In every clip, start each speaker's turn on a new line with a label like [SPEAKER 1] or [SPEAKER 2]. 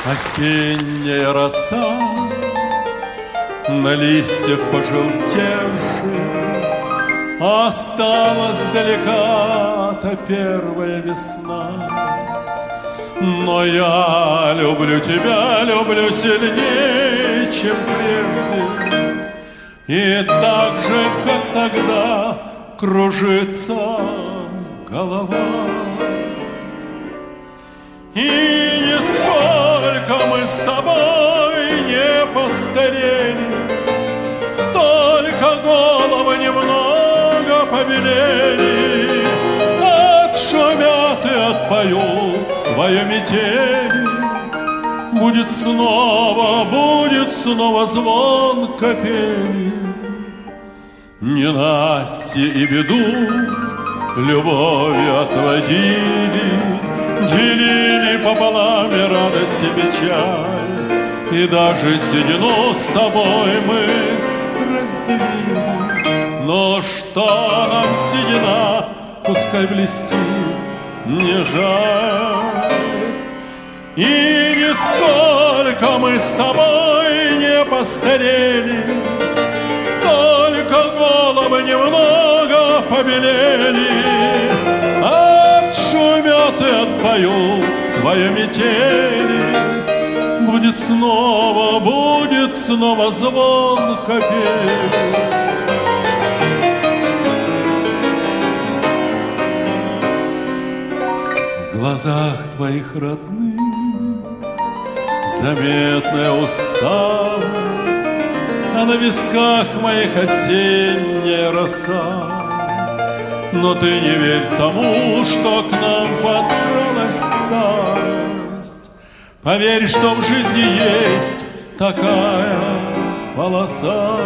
[SPEAKER 1] Осенняя роса на листьях пожелтевших, осталась далека-то первая весна. Но я люблю тебя, люблю сильнее, чем прежде, и так же, как тогда, кружится голова. И нисколько мы с тобой не постарели, только головы немного побелели, отшумят и отпоют свою метели. Будет снова звон капели. Ненастье и беду любовью отводили, делили пополам и радость и печаль, и даже седину с тобой мы разделили. Но что нам седина, пускай блестит, не жаль. И нисколько мы с тобой не постарели, только головы немного побелели, отшумят и отпоют свою метели. Будет снова звон капели. В глазах твоих родных заметная усталость, а на висках моих осенняя роса. Но ты не верь тому, что к нам подкралась старость. Поверь, что в жизни есть такая полоса.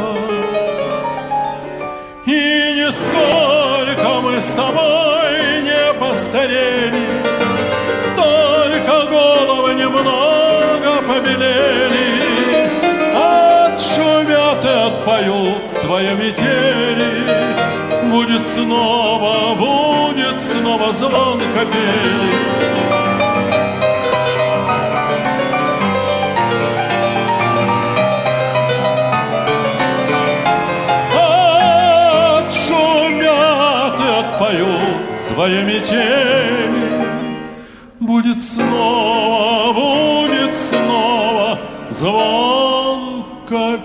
[SPEAKER 1] И нисколько мы с тобой не постарели, только головы немного побелели, отшумят и отпоют свои метели. Будет снова звон капели. Отшумят и отпоют свои метели. Будет снова звон капели.